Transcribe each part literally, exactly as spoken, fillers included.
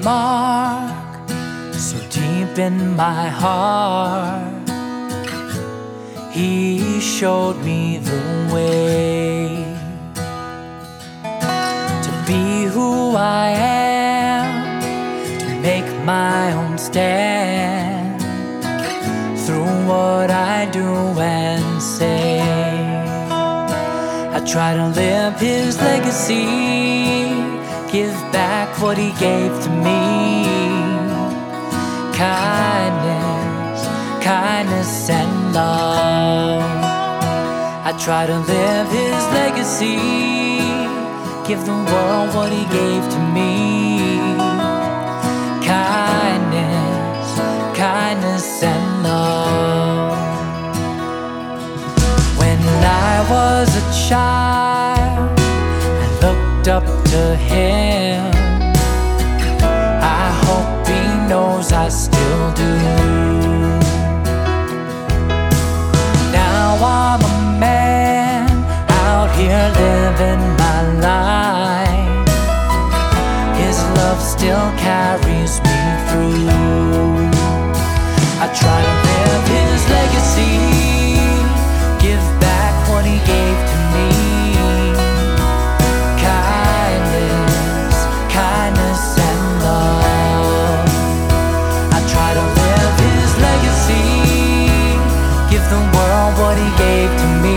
mark so deep in my heart. He showed me the way to be who I am, to make my own stand through what I do and say. I try to live his legacy, give back what he gave to me. Kindness, kindness and love. I try to live his legacy, give the world what he gave to me. Kindness, kindness and love. When I was a child, I looked up to him. I hope he knows I still do. Now I'm a man out here living my life. His love still carries me through. I try to live his legacy, give back what he gave to me. Kindness, kindness and love. I try to live his legacy, give the world what he gave to me.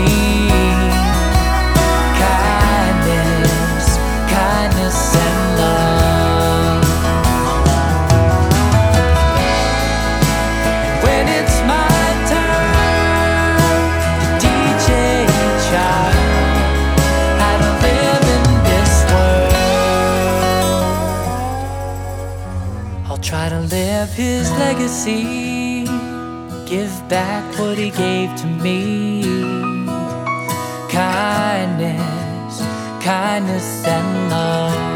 Kindness, kindness and love. And when it's my turn to D J a child how to live in this world, I'll try to live his legacy, give back what he gave to me. Kindness, kindness and love.